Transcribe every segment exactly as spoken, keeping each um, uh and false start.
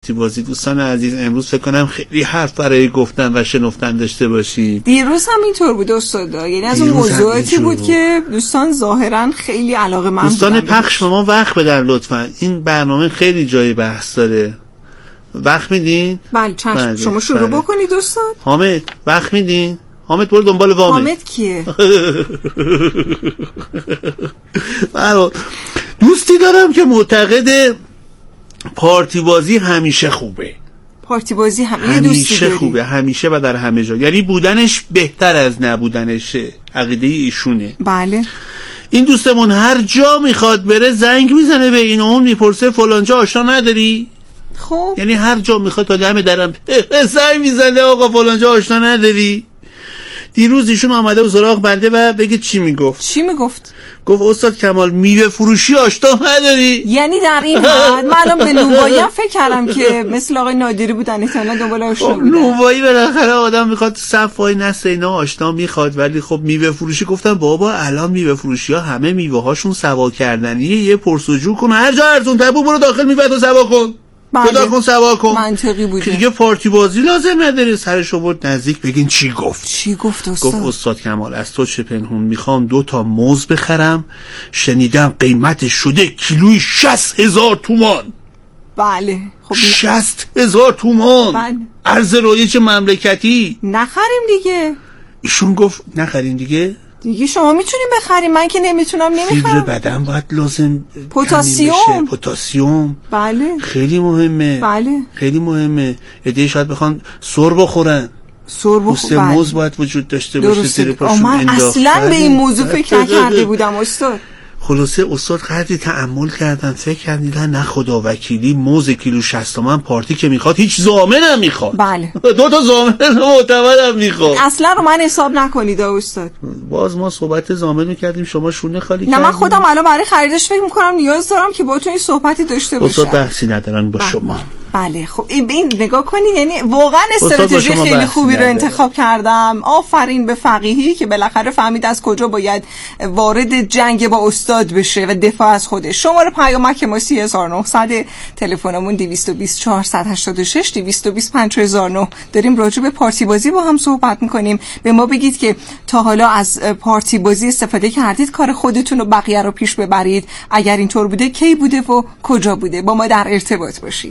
پارتی بازی. دوستان عزیز امروز فکر کنم خیلی حرف برای گفتن و شنفتن داشته باشیم. دیروز هم اینطور بود استاد، یعنی از اون موضوعاتی بود که دوستان ظاهرا خیلی علاقه‌مند بودن. دوستان پخش ما وقت بدن لطفا، این برنامه خیلی جای بحث داره. وقت میدین؟ بله چشم. شما شروع بله. بکنید استاد. حامد وقت میدین؟ حامد برو دنبال وامد. حامد کیه؟ برو دوستی دارم که معتقد پارتی بازی همیشه خوبه. پارتی بازی هم... همیشه خوبه، همیشه و در همه جا، یعنی بودنش بهتر از نبودنشه. عقیده ایشونه. بله. این دوستمون هر جا میخواد بره زنگ میزنه به این اون، میپرسه فلان جا آشنا نداری؟ خب یعنی هر جا میخواد تا دم درم زنگ میزنه آقا فلان جا آشنا نداری؟ دیروز ایشون آمده و سراغ بنده و بگه چی میگفت؟ چی میگفت؟ گفت استاد کمال میوه فروشی آشنا نداری؟ یعنی در این حد من الان به نونوایی هم فکر کردم که مثل آقای نادری بودن احتمالاً دنبال آشنا بودن. نونوایی بالاخره آدم میخواد صف وای نسه اینا آشنا میخواد، ولی خب میوه فروشی گفتم بابا الان میوه فروشی ها همه میوه هاشون سوا کردنیه، یه پرسجو کن هر جا ارزون تبو برو داخل میوه تو سوا کن. بله. کن سوا کن. منطقی بوده که دیگه پارتی بازی لازم نداره. سرشو برد نزدیک بگین چی گفت. چی گفت استاد؟ گفت استاد کمال از تو چه پنهون، میخوام دو تا موز بخرم، شنیدم قیمتش شده کیلوی شصت هزار تومان. بله خب شصت هزار تومان. بله. ارز رایج مملکتی. نخریم دیگه. ایشون گفت نخریم دیگه. دیگه شما میتونین بخریم، من که نمیتونم نمیخرم. فیبر بدن باید لازم پتاسیم. پتاسیم بله خیلی مهمه. بله خیلی مهمه. ایده شاید بخوان سر بخورن. سر بخورن. موز باید وجود داشته باشه زیر پاشون انداختن. من اصلا به این موضوع فکر نکرده بودم استاد. خلاصه استاد قدری تأمل کردن، فکر کردن نه خدا وکیلی موز کیلو شصت تومن پارتی که میخواد هیچ ضامن هم میخواد. بله دو تا ضامن معتبر هم میخواد. اصلا رو من حساب نکنید استاد. باز ما صحبت ضامن میکردیم شما شونه خالی کردید. نه من خودم الان برای خریدش فکر میکنم نیاز دارم که با تو این صحبتی داشته باشم. استاد بحثی ندارن با شما. بله خب این این نگاه کنید، یعنی واقعا استراتژی خیلی خوبی رو انتخاب کردم. آفرین به فقیهی که بالاخره فهمید از کجا باید وارد جنگ با استاد بشه و دفاع از خودش. شماره پیامک ما سه هزار و نهصد، تلفنمون دویست و بیست چهارصد و هشتاد و شش دویست و بیست پنج هزار و نه. داریم راجع به پارتی بازی با هم صحبت میکنیم. به ما بگید که تا حالا از پارتی بازی استفاده کردید کار خودتون و بقیه رو پیش ببرید؟ اگر اینطور بوده کی بوده و کجا بوده؟ با ما در ارتباط باشید.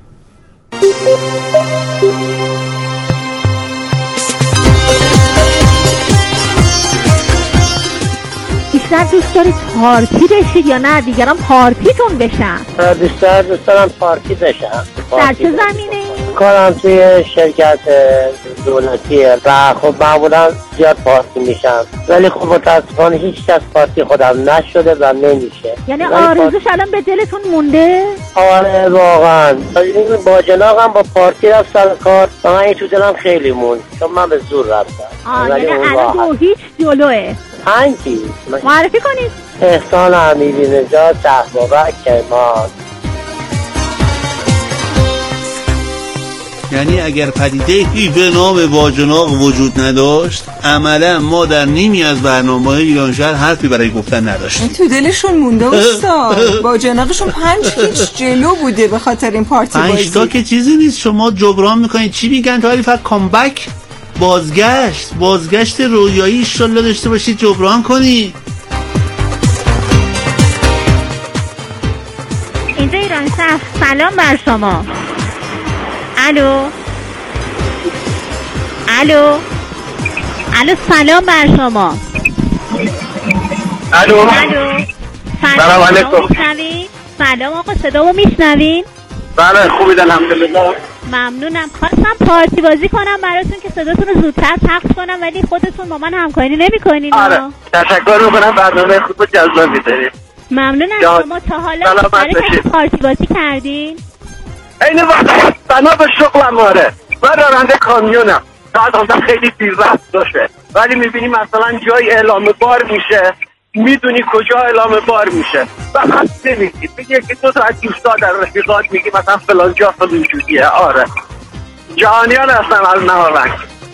بیشتر دوست دارید پارتی بشید یا نه دیگران پارتیتون بشن؟ بیشتر دوست دارم پارتی بشن. در چه زمینه؟ کارم توی شرکت دولتیه و خب معمولا زیاد پارتی میشم، ولی خب متاسفانه هیچ کس پارتی خودم نشده و نمیشه. یعنی آرزوش الان به دلتون مونده؟ آره واقعا. با جناقم با پارتی رفت سر کار و من تو دلم خیلی موند چون من به زور رفتم. آه یعنی الان دو هیچ جلوه. پنجی معرفی کنید. احسان امیری نژاد، شهبابک کرمان. یعنی اگر پدیده به نام واجناق وجود نداشت عملا ما در نیمی از برنامه‌های ایران شهر حرفی برای گفتن نداشتیم. تو دلشون مونده استاد. واجناقشون پنج هیچ جلو بوده به خاطر این پارتی بازی. پنج تا که چیزی نیست، شما جبران میکنید. چی میگن تا فقط کامبک، بازگشت بازگشت رویایی ان شاءالله داشته باشید جبران کنید. اینجا ایران شهر. سلام بر شما. الو الو الو سلام بر شما. الو الو سلام علیکم. سلام آقا، صدامو میشنوین؟ بله خوبید الحمدلله. ممنونم. خواستم پارتی بازی کنم براتون که صداتون رو زودتر پخش کنم ولی خودتون با من همکاری نمی‌کنین. آره تشکر می‌کنم، برنامه خوب و جذابی دارید. ممنونم. شما تا حالا برای پارتی بازی کردین؟ این وقت بنا به شغلم آره. من راننده کامیونم. ساعت آمدم خیلی دیر رفت داشته، ولی میبینی مثلا جای اعلام بار میشه، میدونی کجا اعلام بار میشه و خط نمیگید بگی که دو تا از دوستا در رفیقات میگی مثلا فلان جا فلان جوریه. آره جهانیان هستن از نهارنگ.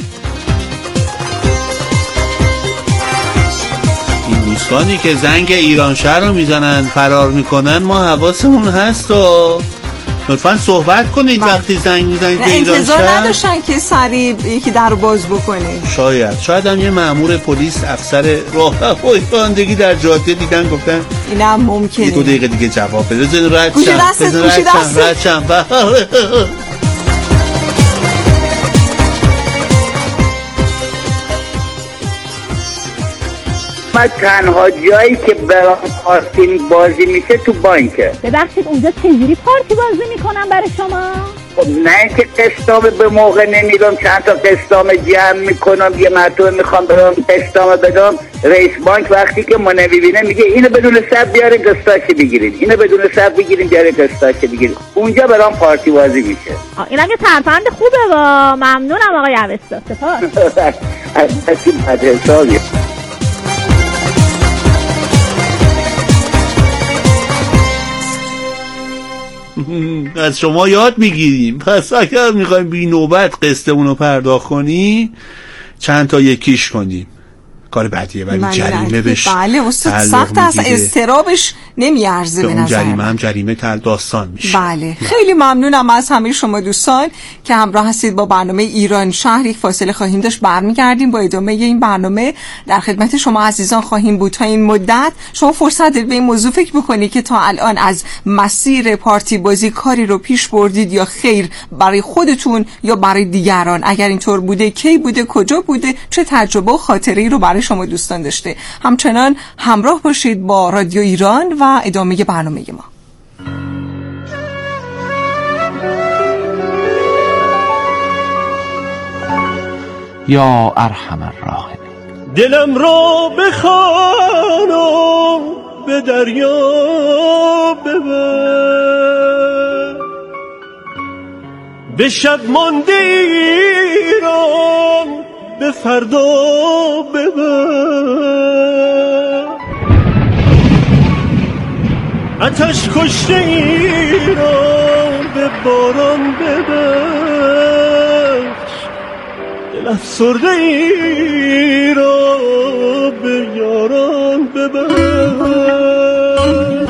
این دوستانی که زنگ ایران شهر رو میزنن فرار میکنن ما حواسمون هست و لطفاً صحبت کنید وقتی زنگ میزنید به ایران شهر. انتظار نداشتن که سریع یکی در باز بکنه. شاید شاید هم یه مأمور پلیس افسر راهروی رانندگی در جاده دیدن گفتن اینم ممکنه دو دقیقه دیگه جواب بده. بزن رد گوشه دستت گوشه دستت من تنها جایی که برام پارتی بازی میشه تو بانکه. ببخشید اونجا چجوری پارتی بازی میکنن برای شما؟ خب نه که قسطامه به موقع نمیدم، چند تا قسطامه جمع میکنم، یه مرتبه میخوام برام قسطامه بدم، رئیس بانک وقتی که ما نمیبینه میگه اینو بدون صف بیارین قسطاشو بگیرین، اینو بدون صف بگیرین بیارین قسطاشو بگیرین. اونجا برام پارتی بازی میشه. اینم یه ترفند خوبه با ممنونم آقای اوستا. سپاس. از این مدرسه از شما یاد میگیریم. پس اگر میخوایم بی نوبت قسطمون رو پرداخت کنی چند تا یکیش کنیم کار بدیه، ولی جریمه بهش بله استاد سخت است، استرابش نمیارزه به نظر. جریمه هم جریمه تل داستان میشه. بله خیلی ممنونم از همه شما دوستان که همراه هستید با برنامه ایران شهر. یک فاصله خواهیم داشت، برمیگردیم با ادامه این برنامه. در خدمت شما عزیزان خواهیم بود تا این مدت. شما فرصت دارید به این موضوع فکر بکنید که تا الان از مسیر پارتی بازی کاری رو پیش بردید یا خیر، برای خودتون یا برای دیگران. اگر اینطور بوده کی بوده، کجا بوده، چه تجربه و خاطره‌ای رو برای شما دوستان داشته. همچنان همراه باشید با رادیو ایران و ادامه برنامه ما. یا ارحم الراحمین. دلم را بخوان و به دریا ببر، به شب مانده ایران به فردا ببر، آتش کشته ایران به باران ببخش، دل افسرده ای را به یاران ببخش.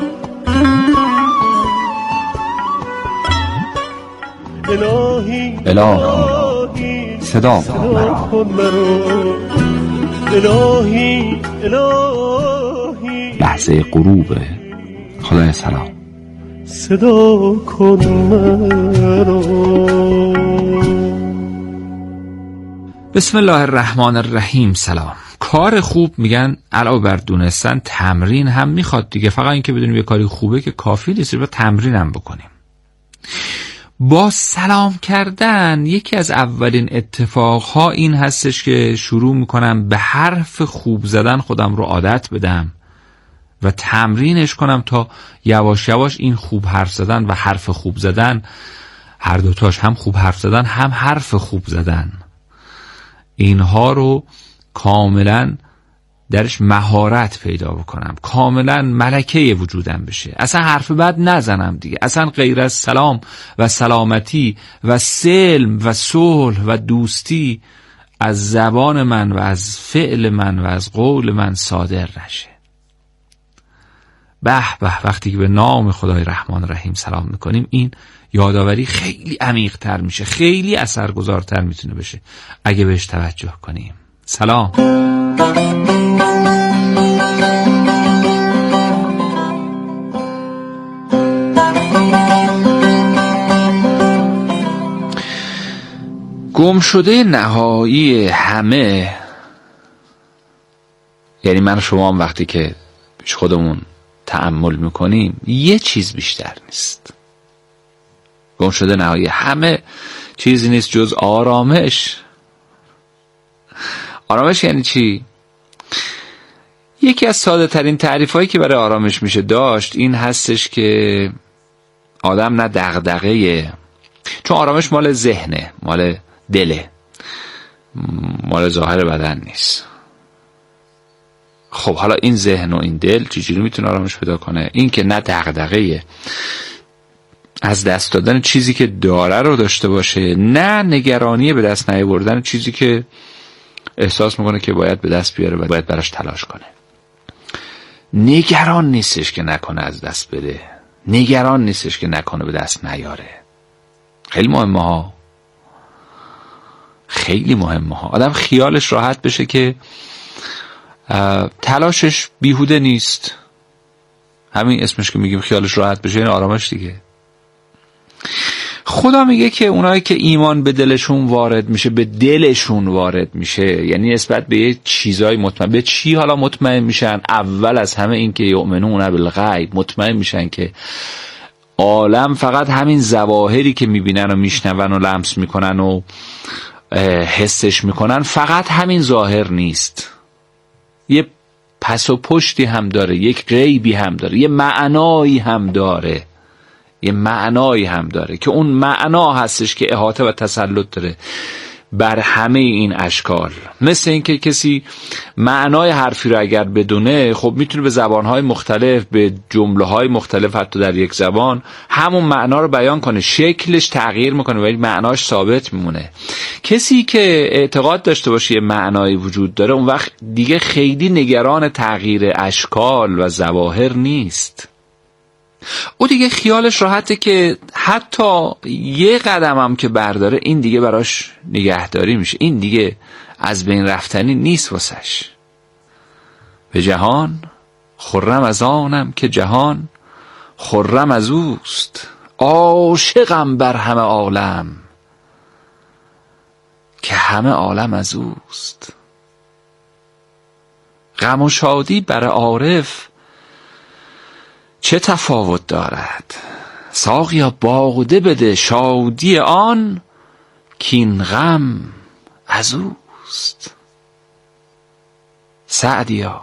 الهی الهی صدا کن مرا، الهی الهی لحظه غروب. خدای سلام صدا کن مرا. بسم الله الرحمن الرحیم. سلام. کار خوب میگن علاوه بر دونستن تمرین هم میخواد دیگه. فقط اینکه بدونیم یه کاری خوبه که کافی نیست، باید تمرین هم بکنیم. با سلام کردن یکی از اولین اتفاقها این هستش که شروع میکنم به حرف خوب زدن خودم رو عادت بدم و تمرینش کنم تا یواش یواش این خوب حرف زدن و حرف خوب زدن، هر دوتاش، هم خوب حرف زدن هم حرف خوب زدن، اینها رو کاملا درش مهارت پیدا بکنم، کاملا ملکه وجودم بشه، اصلا حرف بد نزنم دیگه، اصلا غیر از سلام و سلامتی و سلم و صلح و دوستی از زبان من و از فعل من و از قول من صادر نشه. به به، وقتی که به نام خدای رحمان رحیم سلام میکنیم این یادآوری خیلی عمیق تر میشه، خیلی اثرگذارتر میتونه بشه اگه بهش توجه کنیم. سلام. گم شده نهایی همه، یعنی من و شما هم وقتی که پیش خودمون تأمل میکنیم یه چیز بیشتر نیست. گم شده نهایی همه چیزی نیست جز آرامش. آرامش یعنی چی؟ یکی از ساده ترین تعریف هایی که برای آرامش میشه داشت این هستش که آدم نه دغدغه، چون آرامش مال ذهنه، مال دله، مال ظاهر بدن نیست. خب حالا این ذهن و این دل چجوری میتونه آرامش پیدا کنه؟ این که نه دغدغه از دست دادن چیزی که داره رو داشته باشه، نه نگرانی به دست نیاوردن چیزی که احساس میکنه که باید به دست بیاره و باید براش تلاش کنه. نگران نیستش که نکنه از دست بده، نگران نیستش که نکنه به دست نیاره. خیلی مهمه ها، خیلی مهمه ها. آدم خیالش راحت بشه که تلاشش بیهوده نیست. همین اسمش که میگیم خیالش راحت بشه، این آرامش دیگه. خدا میگه که اونایی که ایمان به دلشون وارد میشه، به دلشون وارد میشه، یعنی نسبت به یه چیزای مطمئن. به چی حالا مطمئن میشن؟ اول از همه این که یؤمنون بالغیب، مطمئن میشن که عالم فقط همین ظواهری که میبینن و میشنون و لمس میکنن و حسش میکنن، فقط همین ظاهر نیست، یه پس و پشتی هم داره، یک غیبی هم داره، یه معنایی هم داره، یه معنایی هم داره که اون معنا هستش که احاطه و تسلط داره بر همه این اشکال. مثل این که کسی معنای حرفی رو اگر بدونه، خب میتونه به زبانهای مختلف، به جمله‌های مختلف حتی در یک زبان همون معنا رو بیان کنه. شکلش تغییر میکنه ولی معناش ثابت میمونه. کسی که اعتقاد داشته باشه یه معنایی وجود داره، اون وقت دیگه خیلی نگران تغییر اشکال و ظواهر نیست. او دیگه خیالش راحته که حتی یه قدم هم که برداره، این دیگه براش نگهداری میشه، این دیگه از بین رفتنی نیست واسش. به جهان خرم از آنم که جهان خرم از اوست، عاشقم بر همه عالم که همه عالم از اوست. غم و شادی بر عارف چه تفاوت دارد؟ ساقیا باده بده شادی آن کین غم از اوست. سعدیا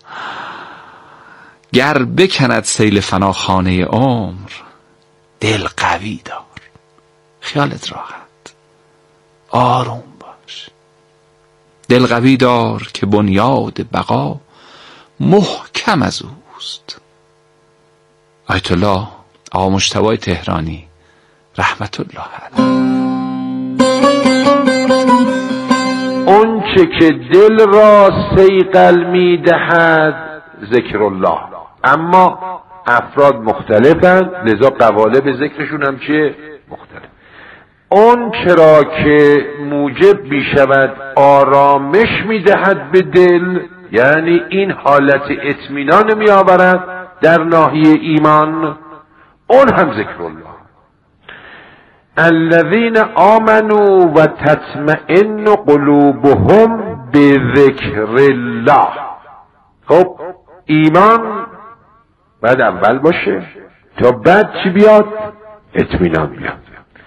گر بکند سیل فناخانه عمر، دل قوی دار، خیالت راحت، آروم باش، دل قوی دار که بنیاد بقا محکم از اوست. آیت الله آقا مجتبی تهرانی رحمت الله علیه. اون چه که دل را صیقل می دهد ذکر الله، اما افراد مختلفند، لذا قوالب ذکرشون هم چیه؟ مختلف. اون چرا که موجب می شود آرامش می دهد به دل، یعنی این حالت اطمینان می آورد در ناحیه ایمان، اون هم ذکر الله. الذین آمنوا و تطمئن قلوبهم بذکر الله. خب ایمان بعد اول باشه تا بعد چی بیاد؟ اطمینان بیاد.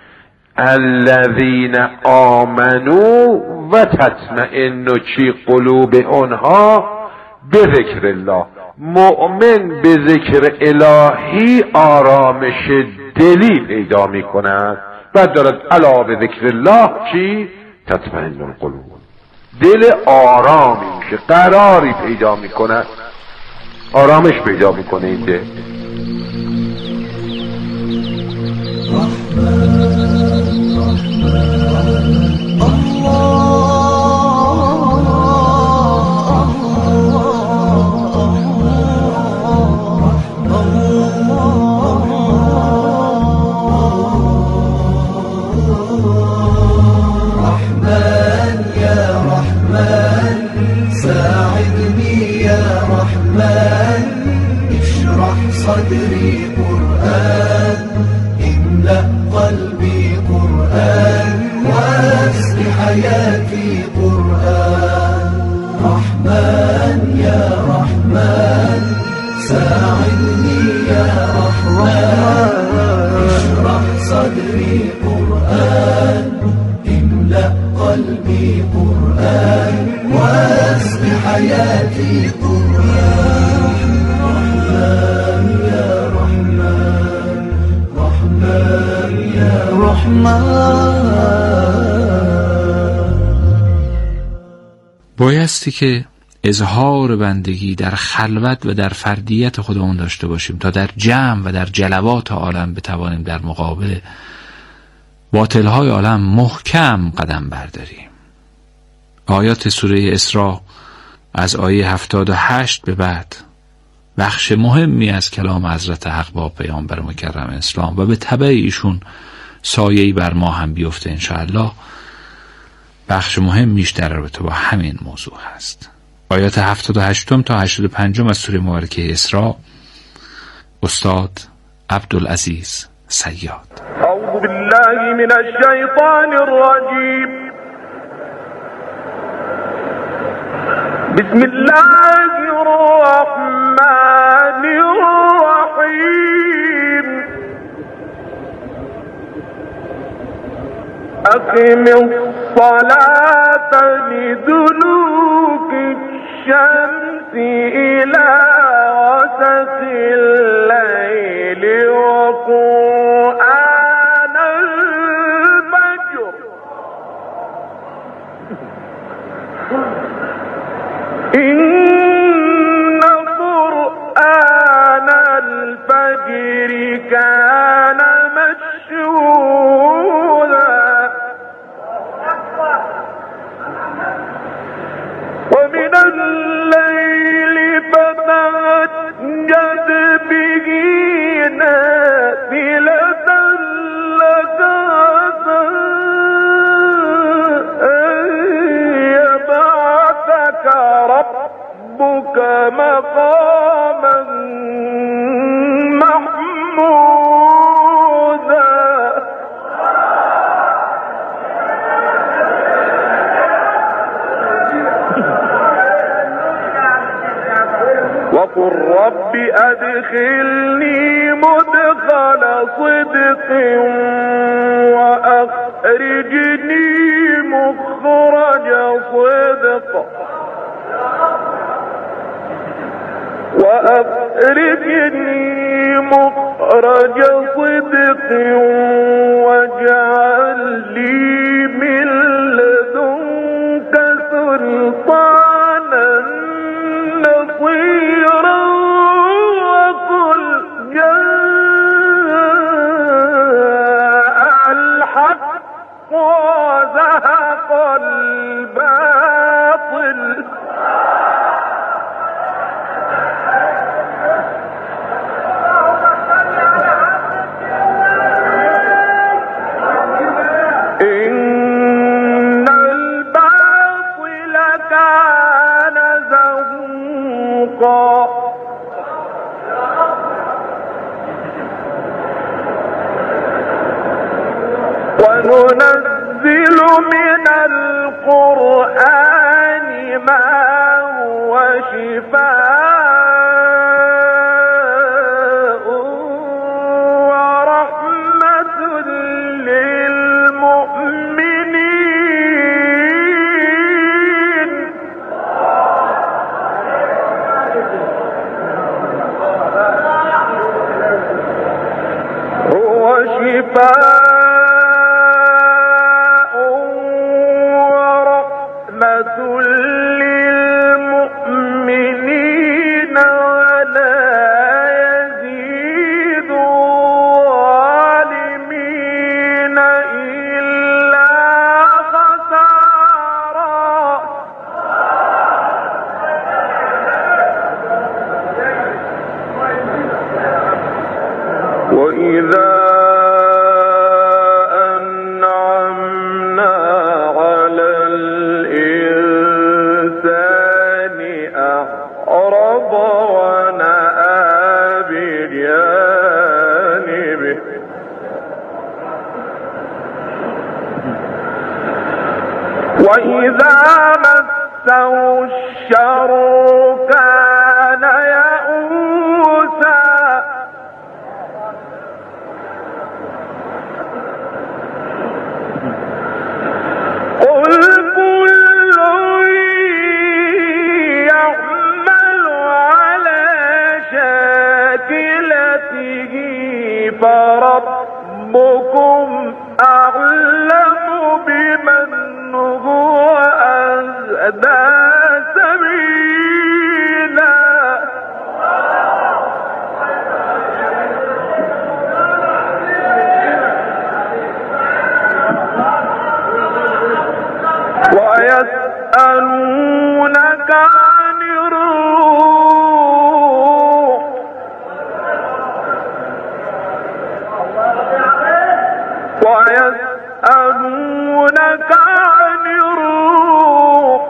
الذین آمنوا و تطمئن چی قلوب اونها بذکر الله. مؤمن به ذکر الهی آرامش دلی پیدا می کند. بعد دارد علا به ذکر الله چی؟ تطمئن القلوب. دل آرامی که قراری پیدا می کند، آرامش پیدا می کنه این دل. صدري قرآن املأ قلبي قرآن واسق حياتي قرآن. رحمن يا رحمن ساعدني يا رحمن اشرح صدري قرآن املأ قلبي قرآن واسق حياتي قرآن. بایستی که اظهار بندگی در خلوت و در فردیت خودمون داشته باشیم تا در جمع و در جلوات عالم بتوانیم در مقابل باطل‌های عالم محکم قدم برداریم. آیات سوره اسراء از آیه هفتاد و هشت به بعد بخش مهمی از کلام حضرت حق با پیامبر مکرم اسلام و به تبع ایشون سایه‌ای بر ما هم بیفته انشاءالله، بخش مهمیش در رابطه با همین موضوع هست. آیات هفتاد و هشت تا هشتاد و پنج از سوره مبارکه اسراء، استاد عبدالعزیز صیاد. اعوذ بالله من الشیطان الرجیم. بسم الله الرحمن الرحیم. اقم الصلاة لدلوك الشمس إلى غسق الليل وقرآن الفجر إن قرآن الفجر كان مشهودا ومن الليل فتهجد به نافلة لك عسى أن يبعثك ربك مقاما محمودا وقل رب أدخلني مدخل صدق وأخرجني مخرج صدق وأخرجني مخرج صدق واجعل لي من لدنك سلطانا نصيرا وقل جاء الحق وزهق الباطل إن الباطل كان زهوقا وننزل من القرآن ما هو شفاء ورحمة للمؤمنين هو شفاء للمؤمنين ولا يزيد الظالمين إلا خسارا وإذا وإذا مسه الشر كان يئوسا قل كل يعمل على شاكلته فربكم أعلم بمن هو أهدى سبيلا ويسألونك عن الروح ويسألونك عن الروح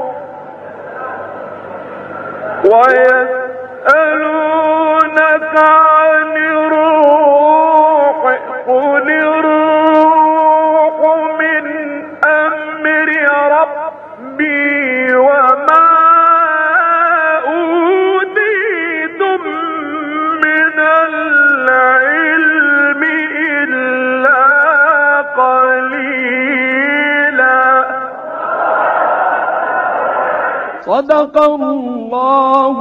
ويسألونك عن الروح قل الروح من أمر ربي وما أوتيتم من العلم إلا قليلا. صدق الله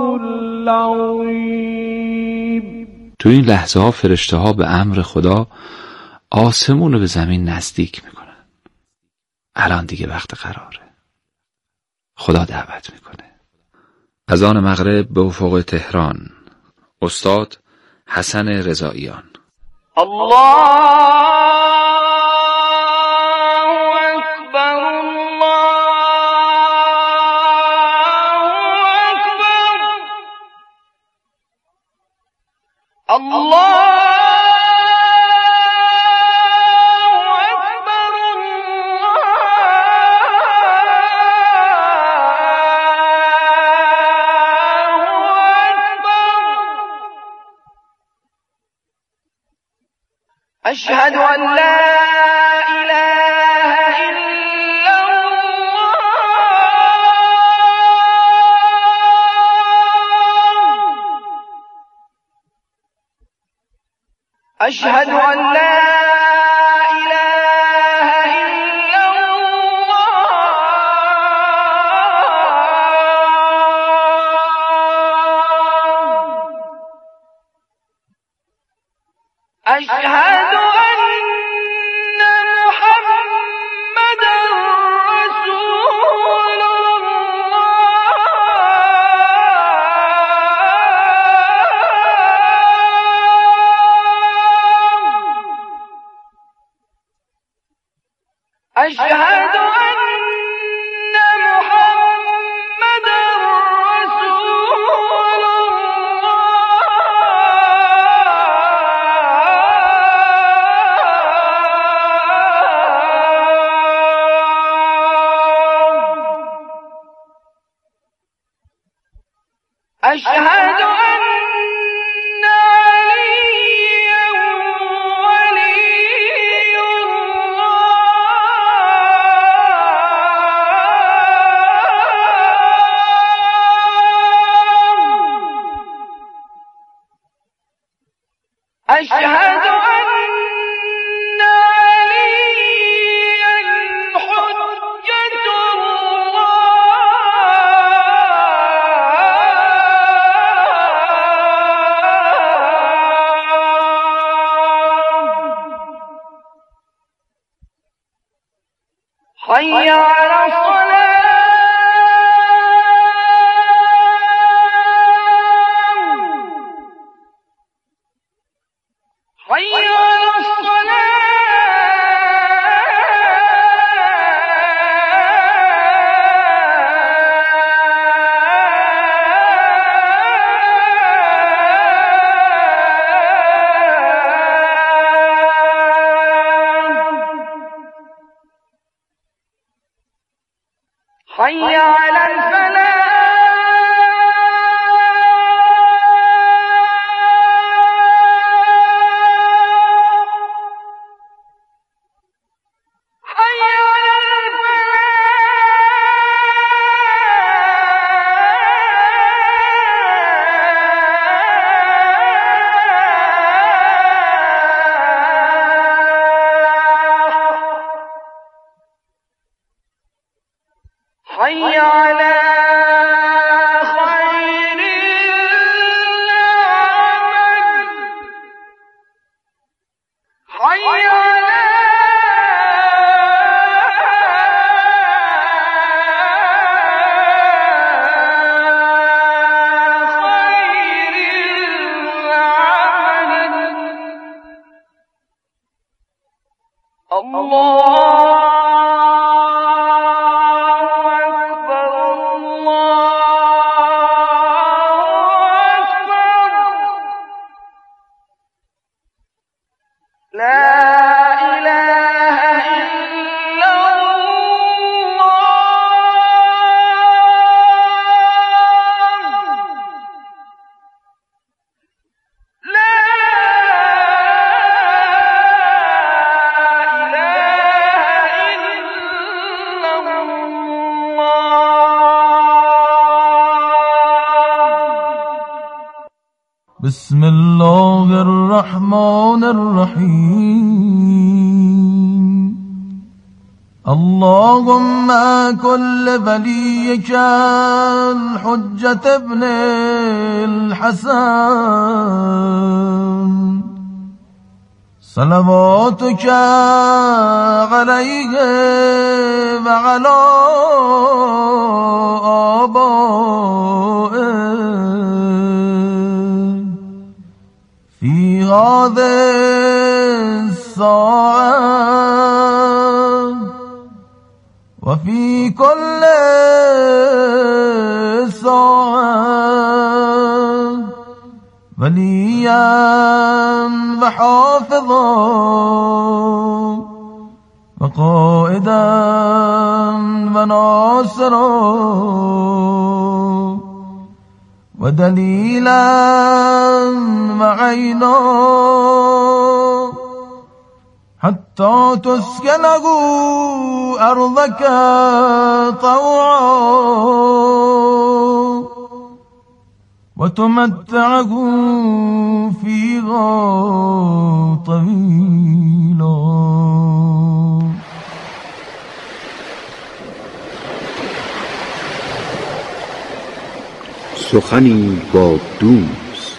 العظیم. تو این لحظه ها فرشته ها به امر خدا آسمون رو به زمین نزدیک میکنن. الان دیگه وقت قراره. خدا دعوت میکنه. اذان مغرب به افق تهران. استاد حسن رضاییان. الله أشهد أن لا إله إلا الله أشهد أن لا إله إلا الله أشهد أشهد أن محمدا رسول الله. أشهد أن عليا ولي أشهد أن عليا حجة الله. حي على الصلاة. حي على الصلاة. حي على الفلاح. حي على خير العمل. حي على خير العمل. الله لا إله إلا بسم الله الرحمن الرحیم اللهم كل وليك الحجة ابن الحسن صلواتك عليه وعلى آبائه في هذه الساعة وفي كل ساعة وليا وحافظا وقائدا وناصرا ودليلا وعينا حتى تسكنه أرضك طوعا وتمتعه فيها طويلا. سخنی با دوست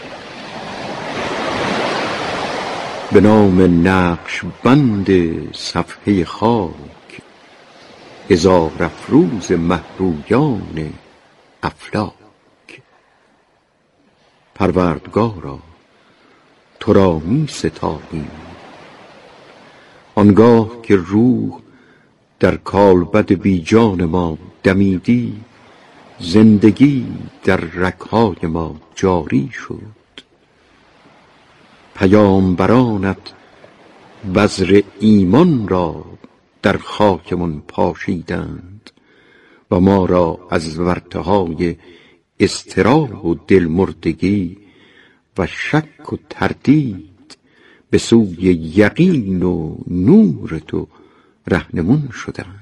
به نام نقش بند صفحه خاک، هزار افروز مهرویان افلاک. پروردگارا تو را می ستاییم آنگاه که روح در کالبد بی جان ما دمیدی، زندگی در رگ‌های ما جاری شد. پیامبرانت بذر ایمان را در خاکمون پاشیدند و ما را از ورطه‌های اضطراب و دلمردگی و شک و تردید به سوی یقین و نور تو رهنمون شدند.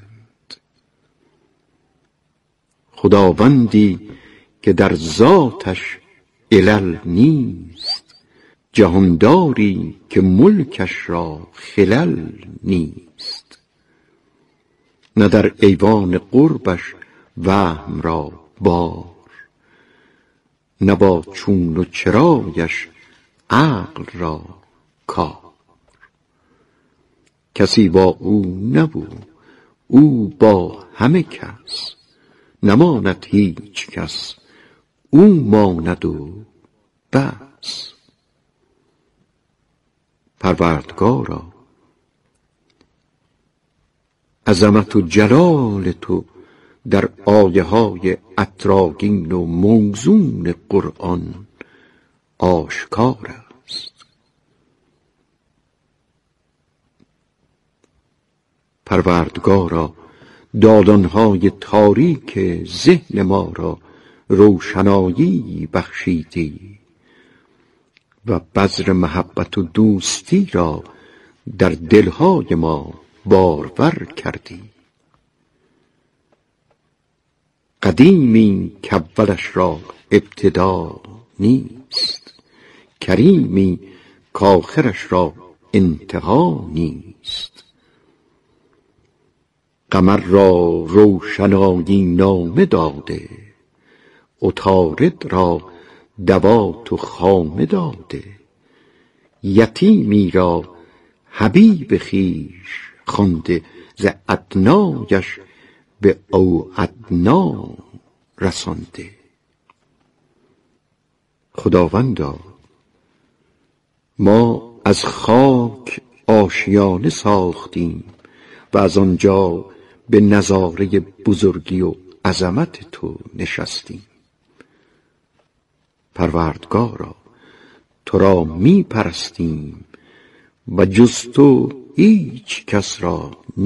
خداوندی که در ذاتش علل نیست، جهانداری که ملکش را خلل نیست. نه در ایوان قربش وهم را بار، نه با چون و چرایش عقل را کار. کسی با او نبود، او با همه کس، نماند هیچ کس، او ماند و بس. پروردگارا عظمت و جلال تو در آیه های اطراگین و موزون قرآن آشکار است. پروردگارا دادانهای تاریک ذهن ما را روشنایی بخشیدی و بذر محبت و دوستی را در دلهای ما بارور کردی. قدیمی که اولش را ابتدا نیست، کریمی که آخرش را انتها نیست. قمر را روشنایی نامه داده، عطارد را دوات و خامه داده. یتیمی را حبیب خویش خوانده، ز ادنایش به او ادنا رسانده. خداوندا ما از خاک آشیانه ساختیم و از آنجا به نظاره بزرگی و عظمت تو نشستیم. پروردگارا تو را می پرستیم و جز تو هیچ کس را